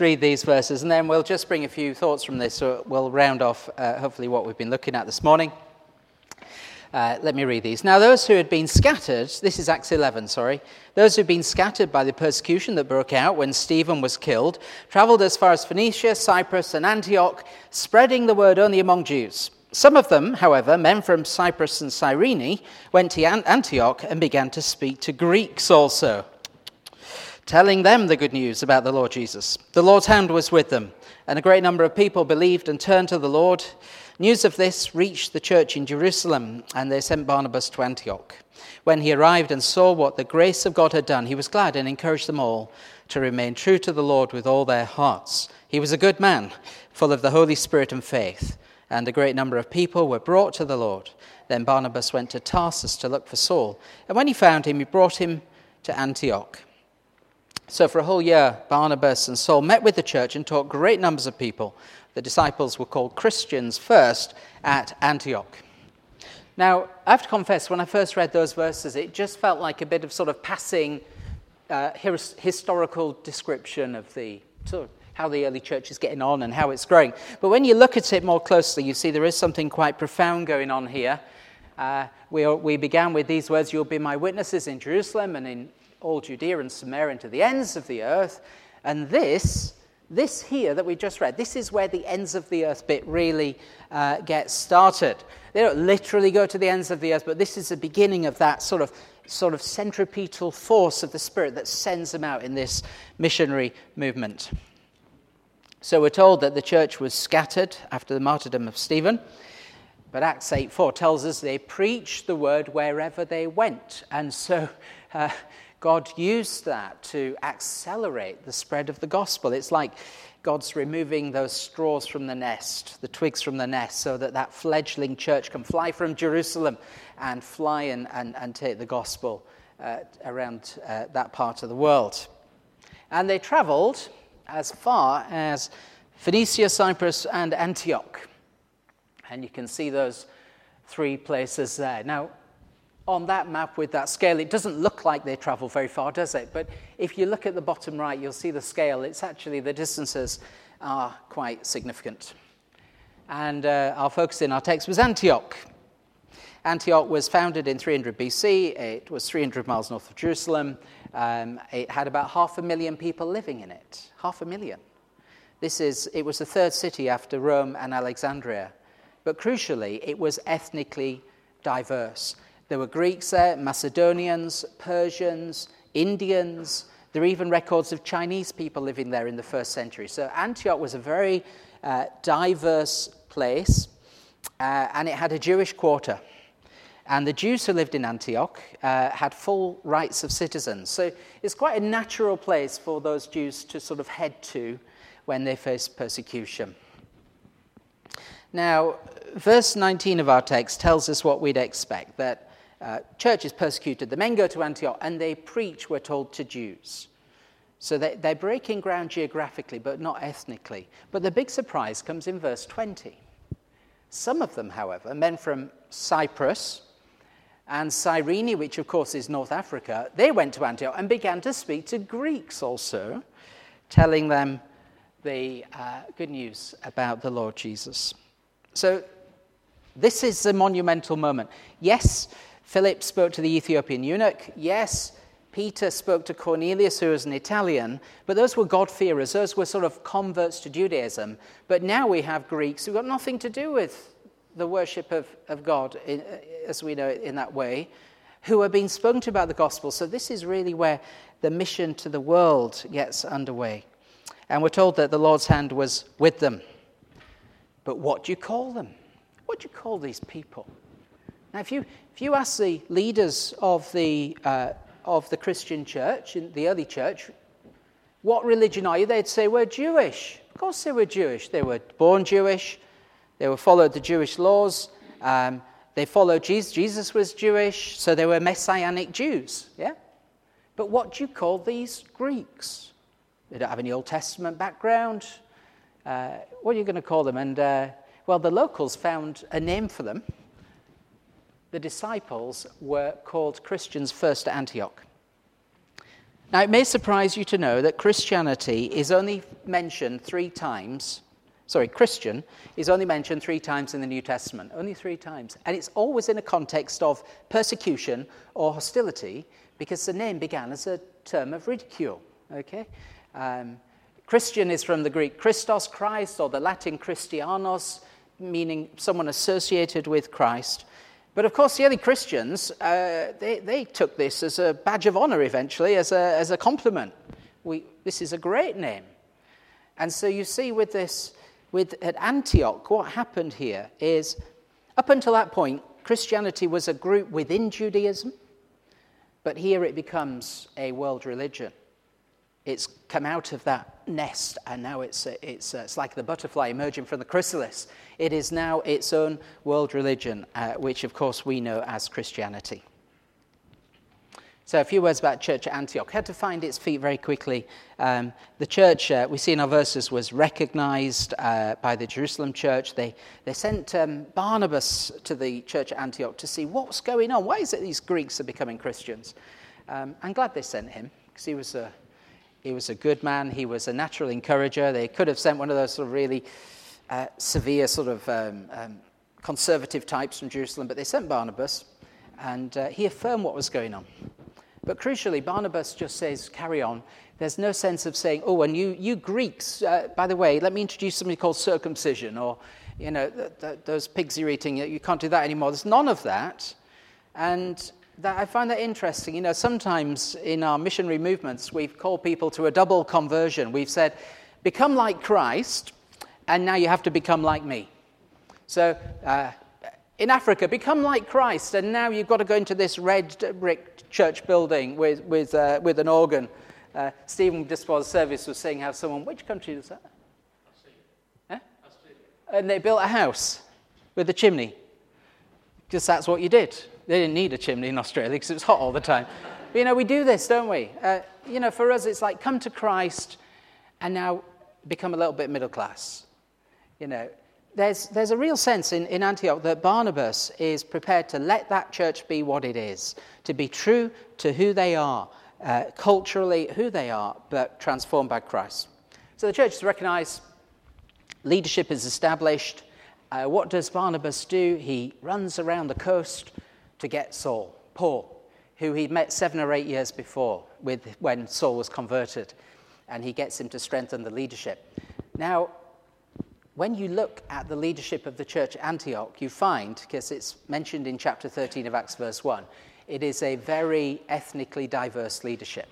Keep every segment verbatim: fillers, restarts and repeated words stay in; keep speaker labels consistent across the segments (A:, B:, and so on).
A: read these verses, and then we'll just bring a few thoughts from this, so we'll round off, uh, hopefully, what we've been looking at this morning. Uh, let me read these. Now, those who had been scattered, this is Acts eleven, sorry, those who had been scattered by the persecution that broke out when Stephen was killed, travelled as far as Phoenicia, Cyprus, and Antioch, spreading the word only among Jews. Some of them, however, men from Cyprus and Cyrene, went to Antioch and began to speak to Greeks also, telling them the good news about the Lord Jesus. The Lord's hand was with them, and a great number of people believed and turned to the Lord. News of this reached the church in Jerusalem, and they sent Barnabas to Antioch. When he arrived and saw what the grace of God had done, he was glad and encouraged them all to remain true to the Lord with all their hearts. He was a good man, full of the Holy Spirit and faith, and a great number of people were brought to the Lord. Then Barnabas went to Tarsus to look for Saul, and when he found him, he brought him to Antioch. So for a whole year, Barnabas and Saul met with the church and taught great numbers of people. The disciples were called Christians first at Antioch. Now, I have to confess, when I first read those verses, it just felt like a bit of sort of passing uh, his- historical description of the sort of how the early church is getting on and how it's growing. But when you look at it more closely, you see there is something quite profound going on here. Uh, we, we began with these words, "You'll be my witnesses in Jerusalem and in all Judea and Samaria and to the ends of the earth." And this, this here that we just read, this is where the ends of the earth bit really uh, gets started. They don't literally go to the ends of the earth, but this is the beginning of that sort of sort of centripetal force of the Spirit that sends them out in this missionary movement. So we're told that the church was scattered after the martyrdom of Stephen, but Acts eight four tells us they preached the word wherever they went. And so uh, God used that to accelerate the spread of the gospel. It's like God's removing those straws from the nest, the twigs from the nest, so that that fledgling church can fly from Jerusalem and fly and, and, and take the gospel uh, around uh, that part of the world. And they travelled as far as Phoenicia, Cyprus, and Antioch. And you can see those three places there. Now, on that map with that scale, it doesn't look like they travel very far, does it? But if you look at the bottom right, you'll see the scale. It's actually, the distances are quite significant. And uh, our focus in our text was Antioch. Antioch was founded in three hundred B C. It was three hundred miles north of Jerusalem. Um, it had about half a million people living in it. Half a million. This is, it was the third city after Rome and Alexandria. But crucially, it was ethnically diverse. There were Greeks there, Macedonians, Persians, Indians. There are even records of Chinese people living there in the first century. So Antioch was a very uh, diverse place, uh, and it had a Jewish quarter. And the Jews who lived in Antioch uh, had full rights of citizens. So it's quite a natural place for those Jews to sort of head to when they face persecution. Now, verse nineteen of our text tells us what we'd expect, that uh, church is persecuted. The men go to Antioch and they preach, we're told, to Jews. So they, they're breaking ground geographically, but not ethnically. But the big surprise comes in verse twenty. Some of them, however, men from Cyprus and Cyrene, which of course is North Africa, they went to Antioch and began to speak to Greeks also, telling them the uh, good news about the Lord Jesus. So this is a monumental moment. Yes, Philip spoke to the Ethiopian eunuch. Yes, Peter spoke to Cornelius, who was an Italian, but those were God-fearers. Those were sort of converts to Judaism. But now we have Greeks who've got nothing to do with the worship of, of God, in, as we know it in that way, who are being spoken to about the gospel. So this is really where the mission to the world gets underway. And we're told that the Lord's hand was with them. But what do you call them? What do you call these people? Now, if you if you ask the leaders of the uh, of the Christian church, in the early church, what religion are you? They'd say, we're Jewish. Of course they were Jewish. They were born Jewish. They were followed the Jewish laws. Um, they followed Jesus. Jesus was Jewish, so they were Messianic Jews. Yeah. But what do you call these Greeks? They don't have any Old Testament background. Uh, what are you going to call them? And, uh, well, the locals found a name for them. The disciples were called Christians first at Antioch. Now, it may surprise you to know that Christianity is only mentioned three times. Sorry, Christian is only mentioned three times in the New Testament, only three times. And it's always in a context of persecution or hostility, because the name began as a term of ridicule, okay? Um, Christian is from the Greek Christos, Christ, or the Latin Christianos, meaning someone associated with Christ. But of course, the early Christians, uh, they, they took this as a badge of honor eventually, as a, as a compliment. We, this is a great name. And so you see with this, with at Antioch, what happened here is, up until that point, Christianity was a group within Judaism, but here it becomes a world religion. It's come out of that nest, and now it's it's it's like the butterfly emerging from the chrysalis. It is now its own world religion, uh, which of course we know as Christianity. So a few words about church at Antioch. Had to find its feet very quickly. Um, the church, uh, we see in our verses, was recognized uh, by the Jerusalem church. They they sent um, Barnabas to the church at Antioch to see what's going on. Why is it these Greeks are becoming Christians? Um, I'm glad they sent him, because he was a he was a good man. He was a natural encourager. They could have sent one of those sort of really uh, severe sort of um, um, conservative types from Jerusalem, but they sent Barnabas, and uh, he affirmed what was going on. But crucially, Barnabas just says, carry on. There's no sense of saying, oh, and you you Greeks, uh, by the way, let me introduce something called circumcision, or, you know, th- th- those pigs you're eating, you can't do that anymore. There's none of that. And that, I find that interesting. You know, sometimes in our missionary movements, we've called people to a double conversion. We've said, become like Christ, and now you have to become like me. So, uh, in Africa, become like Christ, and now you've got to go into this red brick church building with with uh, with an organ. Uh, Stephen, just before the service, was saying how someone, which country is that? Huh? And they built a house with a chimney, because that's what you did. They didn't need a chimney in Australia because it was hot all the time. But, you know, we do this, don't we? Uh, you know, for us, it's like come to Christ and now become a little bit middle class. You know, there's there's a real sense in, in Antioch that Barnabas is prepared to let that church be what it is, to be true to who they are, uh, culturally who they are, but transformed by Christ. So the church is recognized, leadership is established. Uh, what does Barnabas do? He runs around the coast to get Saul, Paul, who he'd met seven or eight years before with when Saul was converted, and he gets him to strengthen the leadership. Now, when you look at the leadership of the church at Antioch, you find, because it's mentioned in chapter thirteen of Acts verse one, it is a very ethnically diverse leadership.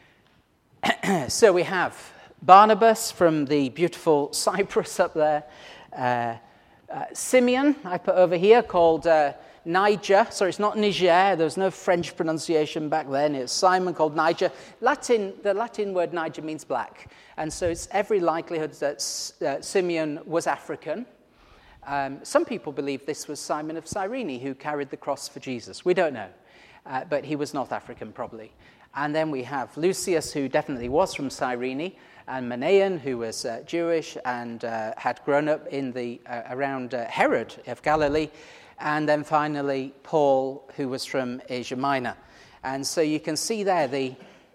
A: So we have Barnabas from the beautiful Cyprus up there, uh, uh, Simeon, I put over here, called uh, Niger. Sorry, it's not Niger. There was no French pronunciation back then. It's Simon called Niger. Latin, the Latin word Niger means black. And so it's every likelihood that uh, Simeon was African. Um, some people believe this was Simon of Cyrene who carried the cross for Jesus. We don't know. Uh, but he was North African probably. And then we have Lucius, who definitely was from Cyrene, and Manaen, who was uh, Jewish and uh, had grown up in the uh, around uh, Herod of Galilee. And then finally, Paul, who was from Asia Minor. And so you can see there the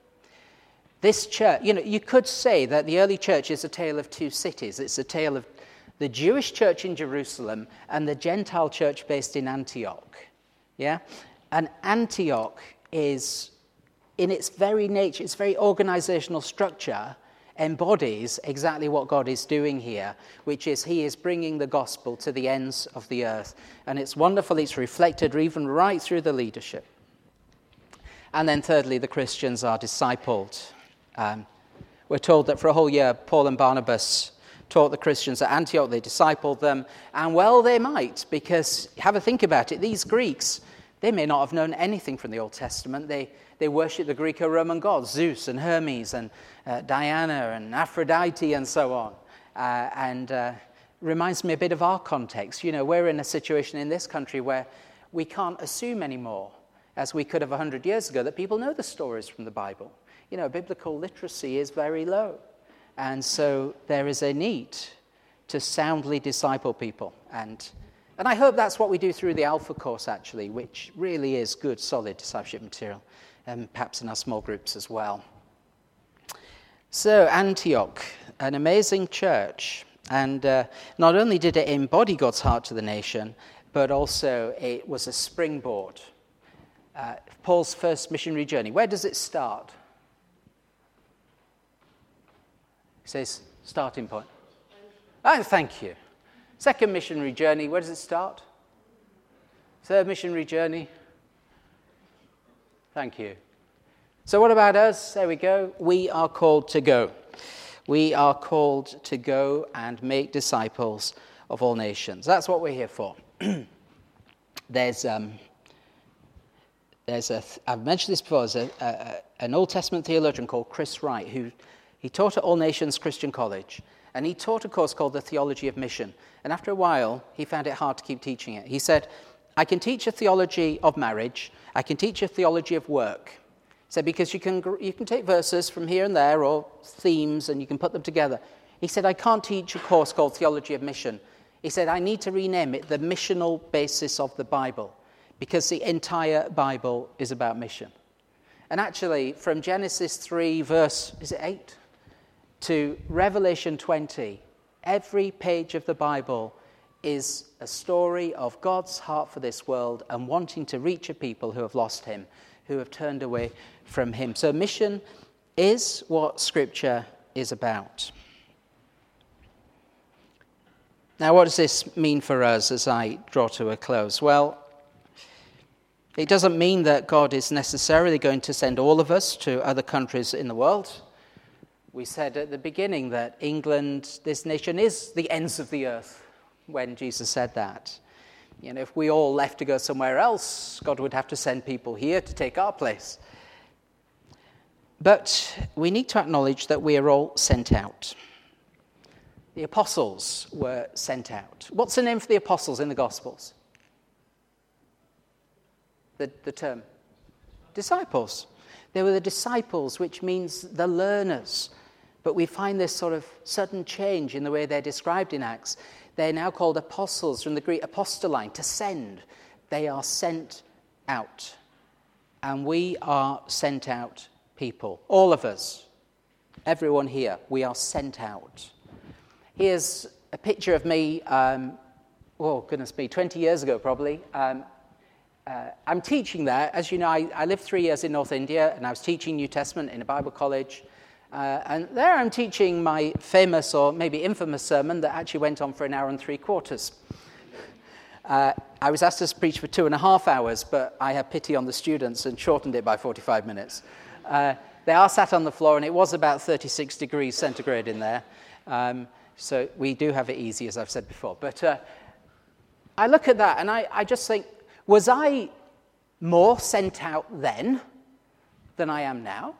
A: this church, you know, you could say that the early church is a tale of two cities. It's a tale of the Jewish church in Jerusalem and the Gentile church based in Antioch. Yeah? And Antioch is, in its very nature, its very organizational structure, embodies exactly what God is doing here, which is he is bringing the gospel to the ends of the earth. And it's wonderful, it's reflected even right through the leadership. And then thirdly, the Christians are discipled. Um, we're told that for a whole year, Paul and Barnabas taught the Christians at Antioch, they discipled them, and well they might, because have a think about it, these Greeks, they may not have known anything from the Old Testament. They They worship the Greco-Roman gods, Zeus and Hermes and uh, Diana and Aphrodite and so on. Uh, and uh, reminds me a bit of our context. You know, we're in a situation in this country where we can't assume anymore, as we could have one hundred years ago, that people know the stories from the Bible. You know, biblical literacy is very low. And so there is a need to soundly disciple people. And and I hope that's what we do through the Alpha course, actually, which really is good, solid discipleship material. And perhaps in our small groups as well. So Antioch, an amazing church, and uh, not only did it embody God's heart to the nation, but also it was a springboard. Uh, Paul's first missionary journey, where does it start? It says starting point. Oh, thank you. Second missionary journey, where does it start? Third missionary journey. Thank you. So what about us? There we go. We are called to go. We are called to go and make disciples of all nations. That's what we're here for. there's um, there's a I've mentioned this before. There's a, a, an Old Testament theologian called Chris Wright who he taught at All Nations Christian College, and he taught a course called the Theology of Mission. And after a while, he found it hard to keep teaching it. He said, "I can teach a theology of marriage. I can teach a theology of work." He said, because you can you can take verses from here and there or themes and you can put them together. He said, I can't teach a course called Theology of Mission. He said, I need to rename it the missional basis of the Bible, because the entire Bible is about mission. And actually, from Genesis three, verse, is it eight, to Revelation twenty, every page of the Bible is a story of God's heart for this world and wanting to reach a people who have lost him, who have turned away from him. So mission is what Scripture is about. Now, what does this mean for us as I draw to a close? Well, it doesn't mean that God is necessarily going to send all of us to other countries in the world. We said at the beginning that England, this nation, is the ends of the earth when Jesus said that. You know, if we all left to go somewhere else, God would have to send people here to take our place. But we need to acknowledge that we are all sent out. The apostles were sent out. What's the name for the apostles in the Gospels? The, the term? Disciples. They were the disciples, which means the learners. But we find this sort of sudden change in the way they're described in Acts. They're now called apostles, from the Greek apostoline, to send. They are sent out. And we are sent out people. All of us, everyone here, we are sent out. Here's a picture of me, um, oh, goodness me, twenty years ago probably. Um, uh, I'm teaching there. As you know, I, I lived three years in North India, and I was teaching New Testament in a Bible college. Uh, and there I'm teaching my famous or maybe infamous sermon that actually went on for an hour and three quarters. Uh, I was asked to preach for two and a half hours, but I had pity on the students and shortened it by forty-five minutes. Uh, they are sat on the floor, and it was about thirty-six degrees centigrade in there. Um, so we do have it easy, as I've said before. But uh, I look at that, and I, I just think, was I more sent out then than I am now?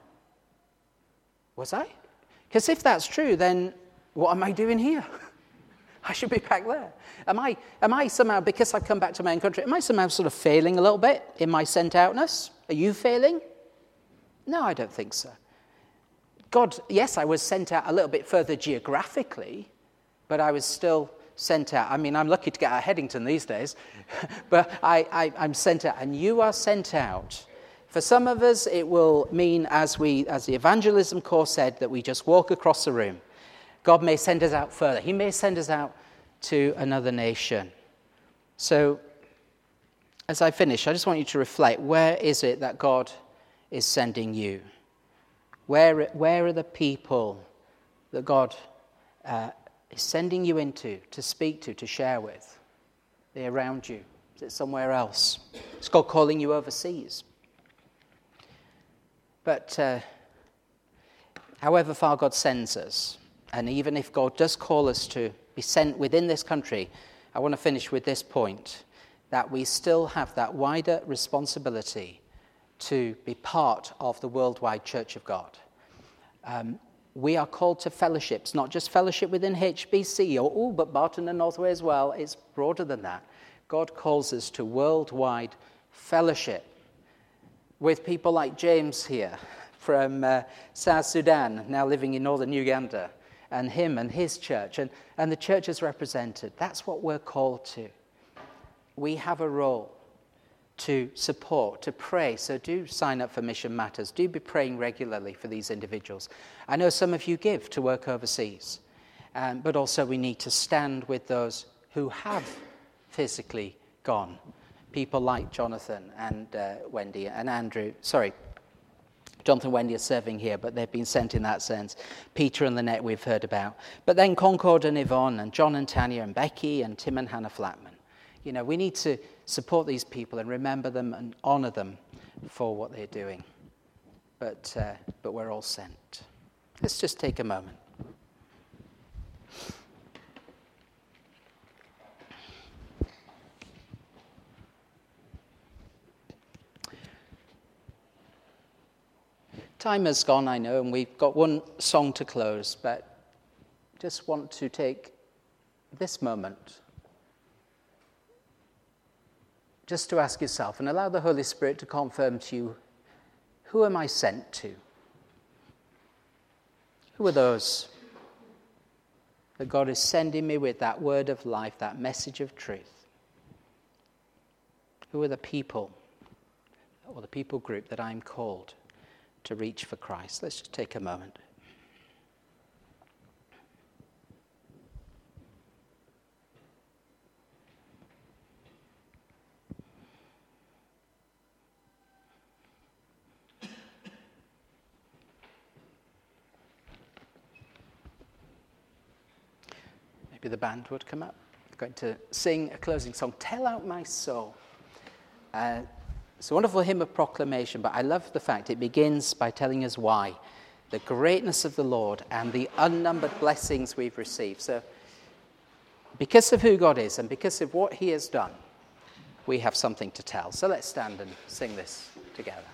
A: Was I? Because if that's true, then what am I doing here? I should be back there. Am I, am I somehow, because I've come back to my own country, am I somehow sort of failing a little bit in my sent-outness? Are you failing? No, I don't think so. God, yes, I was sent out a little bit further geographically, but I was still sent out. I mean, I'm lucky to get out of Headington these days, but I, I, I'm sent out, and you are sent out. For some of us, it will mean, as we, as the evangelism course said, that we just walk across the room. God may send us out further. He may send us out to another nation. So, as I finish, I just want you to reflect, where is it that God is sending you? Where, where are the people that God uh, is sending you into, to speak to, to share with? Are they around you? Is it somewhere else? Is God calling you overseas? But uh, however far God sends us, and even if God does call us to be sent within this country, I want to finish with this point, that we still have that wider responsibility to be part of the worldwide Church of God. Um, we are called to fellowships, not just fellowship within H B C, or, oh, but Barton and Northway as well. It's broader than that. God calls us to worldwide fellowship with people like James here from uh, South Sudan, now living in northern Uganda, and him and his church, and, and the churches represented. That's what we're called to. We have a role to support, to pray. So do sign up for Mission Matters. Do be praying regularly for these individuals. I know some of you give to work overseas, um, but also we need to stand with those who have physically gone. People like Jonathan and uh, Wendy and Andrew. Sorry, Jonathan and Wendy are serving here, but they've been sent in that sense. Peter and Lynette we've heard about. But then Concord and Yvonne and John and Tanya and Becky and Tim and Hannah Flatman. You know, we need to support these people and remember them and honour them for what they're doing. But, uh, but we're all sent. Let's just take a moment. Time has gone, I know, and we've got one song to close, but just want to take this moment just to ask yourself and allow the Holy Spirit to confirm to you, who am I sent to? Who are those that God is sending me with that word of life, that message of truth? Who are the people or the people group that I'm called to reach for Christ? Let's just take a moment. Maybe the band would come up. I'm going to sing a closing song, Tell Out My Soul. Uh, It's a wonderful hymn of proclamation, but I love the fact it begins by telling us why. The greatness of the Lord and the unnumbered blessings we've received. So, because of who God is and because of what he has done, we have something to tell. So let's stand and sing this together.